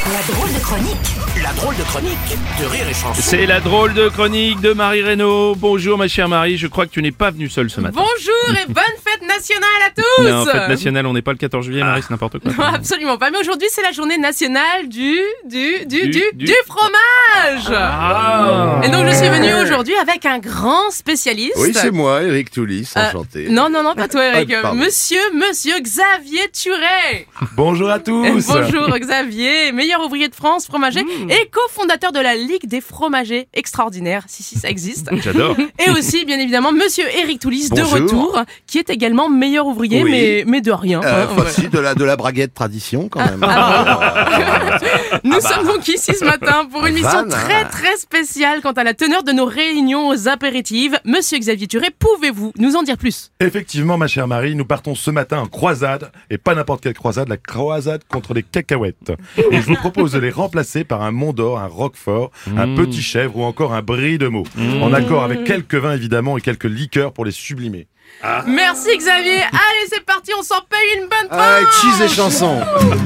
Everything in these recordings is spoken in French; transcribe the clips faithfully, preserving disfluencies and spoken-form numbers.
La drôle de chronique. La drôle de chronique de Rire et Chanson. C'est la drôle de chronique de Marie Reynaud. Bonjour ma chère Marie, je crois que tu n'es pas venue seule ce matin. Bonjour et bonne fête nationale à tous. Non, fête nationale, on n'est pas le quatorze juillet, Marie, c'est n'importe quoi. Non, absolument pas. Mais aujourd'hui, c'est la journée nationale du... du... du... Du- du... du- du fromage. Ah. Et donc, je suis venue aujourd'hui avec un grand spécialiste. Oui, c'est moi, Eric Toulis, Euh, enchanté. non, non, non, pas toi, Eric. Ah, pardon. monsieur, monsieur Xavier Turet. Bonjour à tous. Bonjour Xavier, meilleur ouvrier de France, fromager et cofondateur de la Ligue des fromagers extraordinaires. Si, si, ça existe. J'adore. Et aussi, bien évidemment, monsieur Eric Toulis de Bonjour. retour, qui est également meilleur ouvrier, Oui. mais, mais de rien. Euh, hein, enfin, ouais. si, de la, de la braguette tradition, quand même. Nous sommes donc ici ce matin pour une mission Vanne, très hein. très spéciale quant à la teneur de nos réunions apéritives. Monsieur Xavier Turet, pouvez-vous nous en dire plus? Effectivement, ma chère Marie, nous partons ce matin en croisade, et pas n'importe quelle croisade, la croisade contre les cacahuètes. Et je vous propose de les remplacer par un Mont d'Or, un Roquefort, un Petit Chèvre ou encore un Brie de Meaux. En accord avec quelques vins évidemment et quelques liqueurs pour les sublimer. Merci Xavier. Allez, c'est parti, on s'en paye une bonne Avec tranche. cheese et chanson.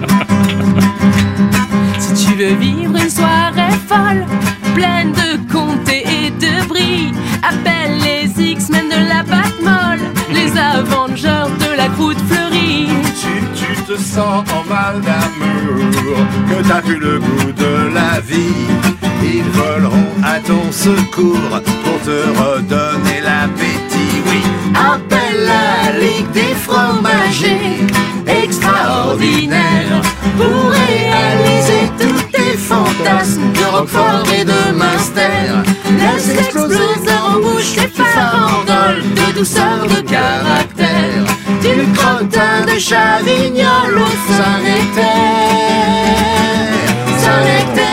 Si tu veux vivre une soirée folle, pleine de comtés et de bris, appelle les X-Men de la pâte molle, les Avengers de la croûte fleurie. Tu, tu te sens en mal d'amour, que t'as plus le goût de la vie. Ils voleront à ton secours pour te redonner l'appétit, oui. Appelle la Ligue des fromagers extraordinaires pour réaliser tous tes fantasmes de Roquefort et de Munster. Laisse exploser en bouche tes farandoles de douceur de caractère, du crottin de Chavignol au Saint-Nectaire. Saint-Nectaire.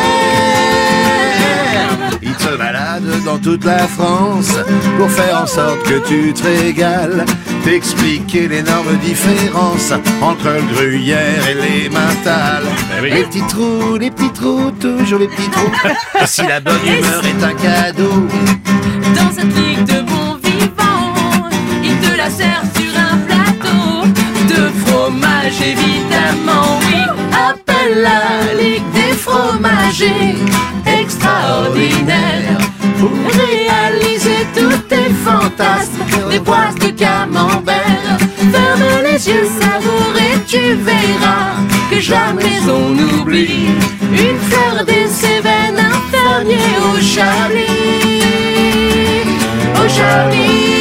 Il te balade dans toute la France pour faire en sorte que tu te régales, t'expliquer l'énorme différence entre le gruyère et les mentales. oui. Les petits trous, les petits trous, toujours les petits trous. Et si la bonne humeur est un cadeau, Dans cette ligue de bons vivants, il te la sert sur un plateau de fromage évidemment, oui. appelle la Ligue des fromagers extraordinaires pour réaliser tous tes fantasmes, des boîtes de camembert. Ferme les yeux, savoure et tu verras que jamais on n'oublie une fleur des Cévennes, un fermier au Chablis, au Chablis.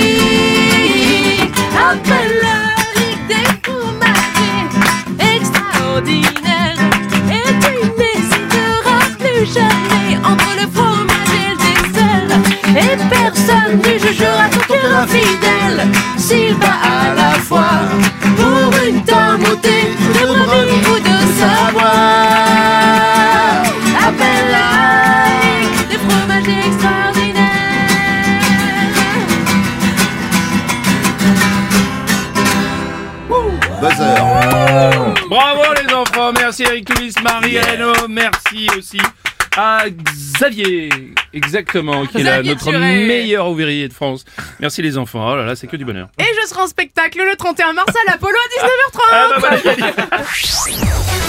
Appelle La ligue des fromagers extraordinaires, et tu n'hésiteras plus jamais entre le fromage et le dessert. Et personne ne jugera ton cœur infidèle s'il va à la fois pour une tomotée de brebis ou de savoir. Appelle la Des fromagers extraordinaires. buzzer. Bravo les enfants, merci Eric Toulis, Marie Reynaud, merci aussi à Xavier, exactement, qui est là, Xavier notre Turet. meilleur ouvrier de France. Merci les enfants, oh là là, c'est que du bonheur. Et je serai en spectacle le trente et un mars à l'Apollo à dix-neuf heures trente. Ah bah voilà,